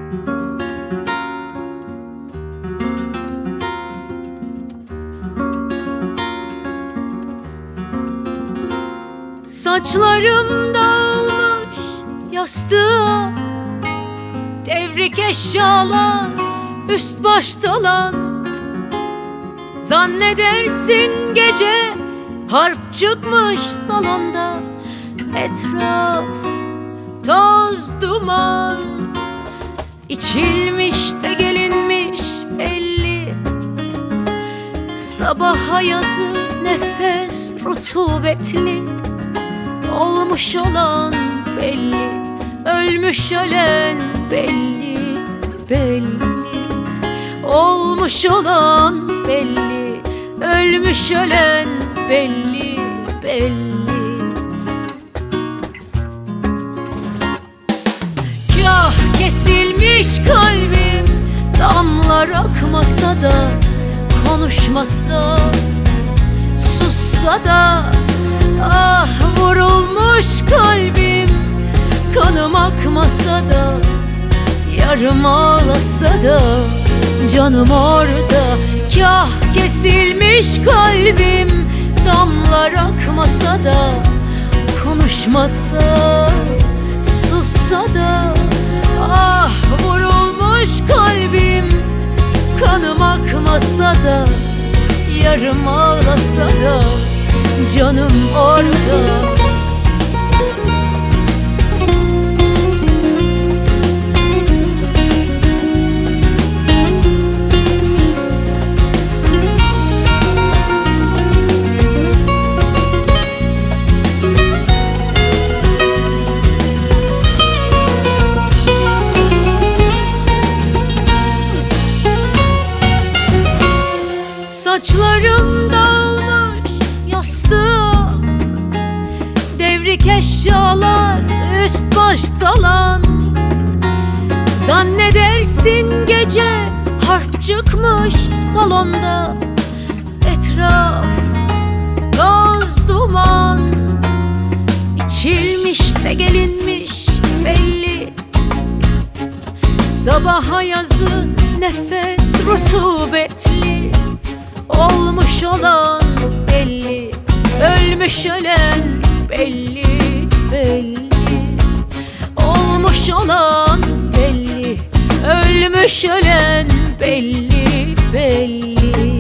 Saçlarım dağılmış yastığa, devrik eşyalar üst baş dolan. Zannedersin gece harp çıkmış salonda, etraf toz duman. İçilmiş de gelinmiş belli, sabaha yazı nefes rutubetli. Olmuş olan belli, ölmüş ölen belli, belli. Olmuş olan belli, ölmüş ölen belli, belli. Kah kesilmiş kalbim, damlar akmasa da, konuşmasa, sussa da. Ah, vurulmuş kalbim, kanım akmasa da, yarım ağlasa da, canım orada. Kah kesilmiş kalbim, damlar akmasa da, konuşmasa, sussa da. Ah, vurulmuş kalbim, kanım akmasa da, yarım ağlasa da, canım orada. Saçlarım dağılmış yastığa, devrik eşyalar üst baş dolan. Zannedersin gece harp çıkmış salonda, etraf toz duman. İçilmiş de gelinmiş belli, sabaha yazı nefes rutubetli. Olmuş olan belli, ölmüş ölen belli, belli. Olmuş olan belli, ölmüş ölen belli, belli.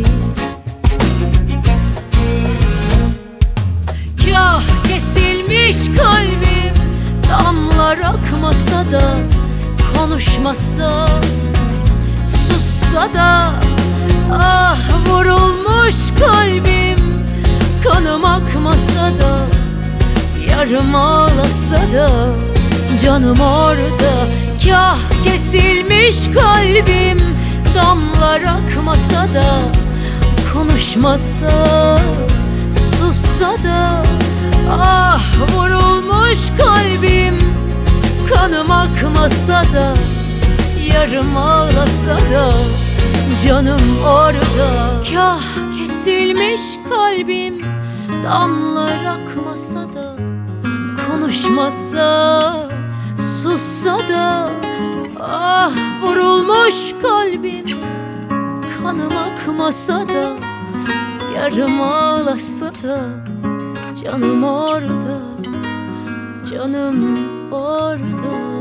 Kah kesilmiş kalbim, damlar akmasa da, konuşmasa, sussa da. Ah, vurulmuş kalbim, kanım akmasa da, yarım ağlasa da, canım orada. Kah kesilmiş kalbim, damlar akmasa da, konuşmasa, sussa da. Ah, vurulmuş kalbim, kanım akmasa da, yarım ağlasa da, canım orada. Kah kesilmiş kalbim, damlar akmasa da, konuşmasa, sussa da. Ah, vurulmuş kalbim, kanım akmasa da, yarım ağlasa da, canım orada, canım orada.